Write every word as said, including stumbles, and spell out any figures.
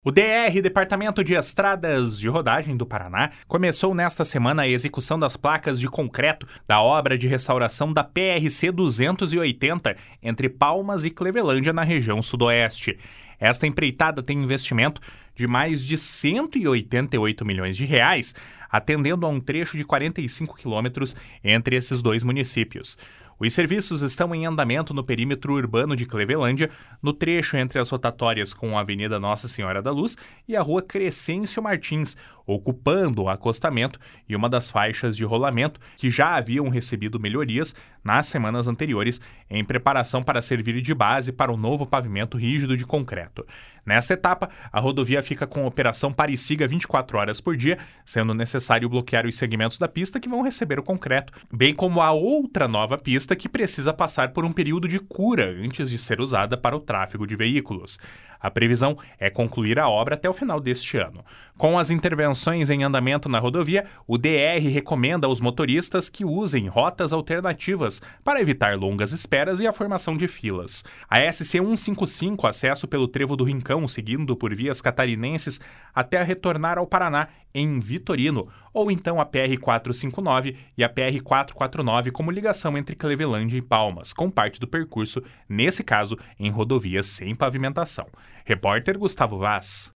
O D R, Departamento de Estradas de Rodagem do Paraná, começou nesta semana a execução das placas de concreto da obra de restauração da P R C duzentos e oitenta entre Palmas e Clevelândia, na região sudoeste. Esta empreitada tem investimento de mais de cento e oitenta e oito milhões de reais, atendendo a um trecho de quarenta e cinco quilômetros entre esses dois municípios. Os serviços estão em andamento no perímetro urbano de Clevelândia, no trecho entre as rotatórias com a Avenida Nossa Senhora da Luz e a Rua Crescêncio Martins, ocupando o acostamento e uma das faixas de rolamento que já haviam recebido melhorias nas semanas anteriores, em preparação para servir de base para o novo pavimento rígido de concreto. Nesta etapa, a rodovia fica com operação pare e siga vinte e quatro horas por dia, sendo necessário bloquear os segmentos da pista que vão receber o concreto, bem como a outra nova pista que precisa passar por um período de cura antes de ser usada para o tráfego de veículos. A previsão é concluir a obra até o final deste ano. Com as intervenções em andamento na rodovia, o D R recomenda aos motoristas que usem rotas alternativas para evitar longas esperas e a formação de filas. A S C cento e cinquenta e cinco, acesso pelo Trevo do Rincão, seguindo por vias catarinenses até retornar ao Paraná, em Vitorino, ou então a P R quatrocentos e cinquenta e nove e a P R quatrocentos e quarenta e nove como ligação entre Clevelândia e Palmas, com parte do percurso, nesse caso, em rodovias sem pavimentação. Repórter Gustavo Vaz.